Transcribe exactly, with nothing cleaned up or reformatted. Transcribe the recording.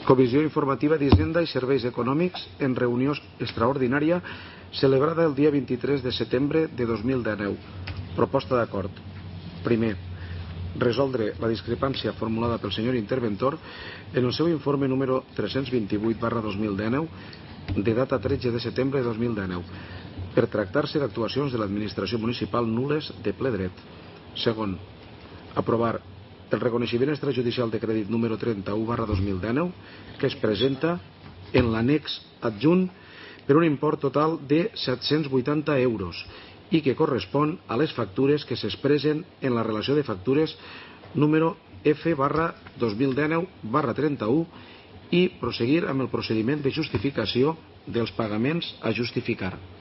Comissió informativa d'Hisenda i Serveis Econòmics en reunió extraordinària celebrada el dia vint-i-tres de setembre de dos mil dinou. Proposta d'acord. Primer, resoldre la discrepància formulada pel senyor interventor en el seu informe número tres-cents vint-i-vuit barra dos mil dinou de data tretze de setembre de dos mil dinou per tractar-se d'actuacions de l'administració municipal nules de ple dret. Segon, aprovar el reconeixement extrajudicial de crèdit número trenta-u barra dos mil dinou que es presenta en l'annex adjunt per un import total de set-cents vuitanta euros i que correspon a les factures que s'expressen en la relació de factures número F barra dos mil dinou barra trenta-u i proseguir amb el procediment de justificació dels pagaments a justificar.